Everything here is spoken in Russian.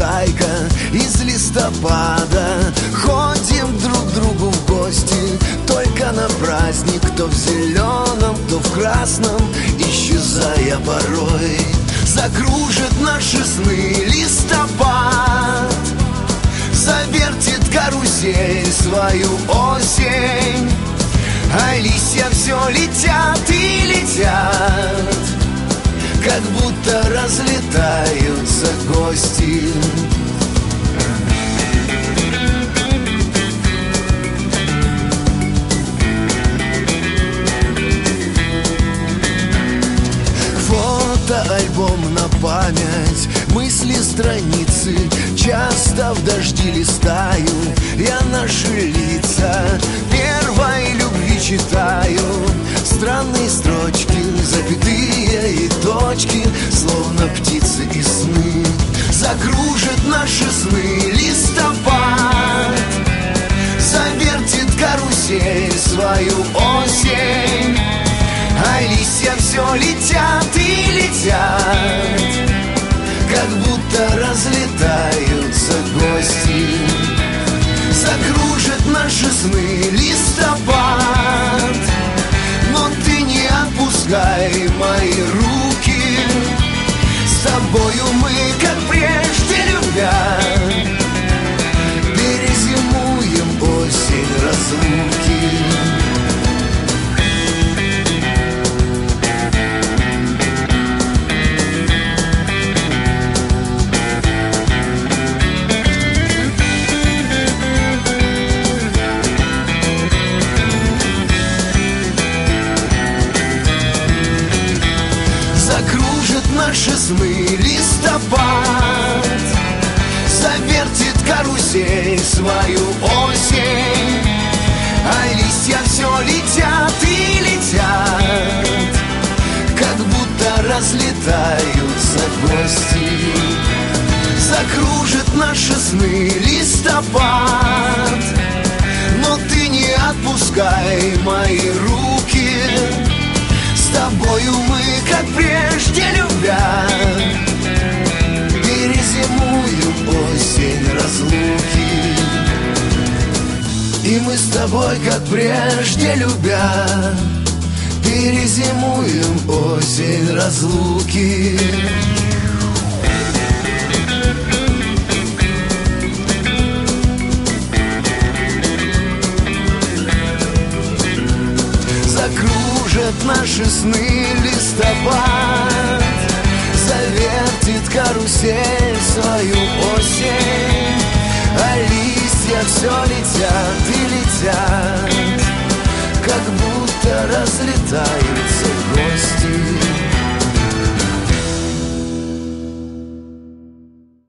зайка из листопада. Ходим друг к другу в гости только на праздник, то в зеленом, то в красном, исчезая порой. Закружит наши сны листопад, завертит карусель свою осень, а листья все летят и летят, как будто разлетаются гости. Фотоальбом на память, мысли, страницы, часто в дожди листаю я наши лица. Первой любви читаю странные строчки, запятые и точки, словно птицы и сны. Закружит наши сны листопад, завертит карусель свою осень, а листья все летят и летят, как будто разлетаются гости. Закружит наши сны листопад, но ты не отпускай мои руки. С тобою мы, как прежде любя, перезимуем осень разлуки. Наши сны листопад, завертит карусель свою осень, а листья все летят и летят, как будто разлетаются гости. Закружит наши сны листопад, но ты не отпускай мои руки. С тобою мы, как прежде любя, перезимуем осень разлуки. И мы с тобой, как прежде любя, перезимуем осень разлуки. Закружат наши сны листопад, завертит карусель свою осень, а листья все летят и летят, как будто разлетаются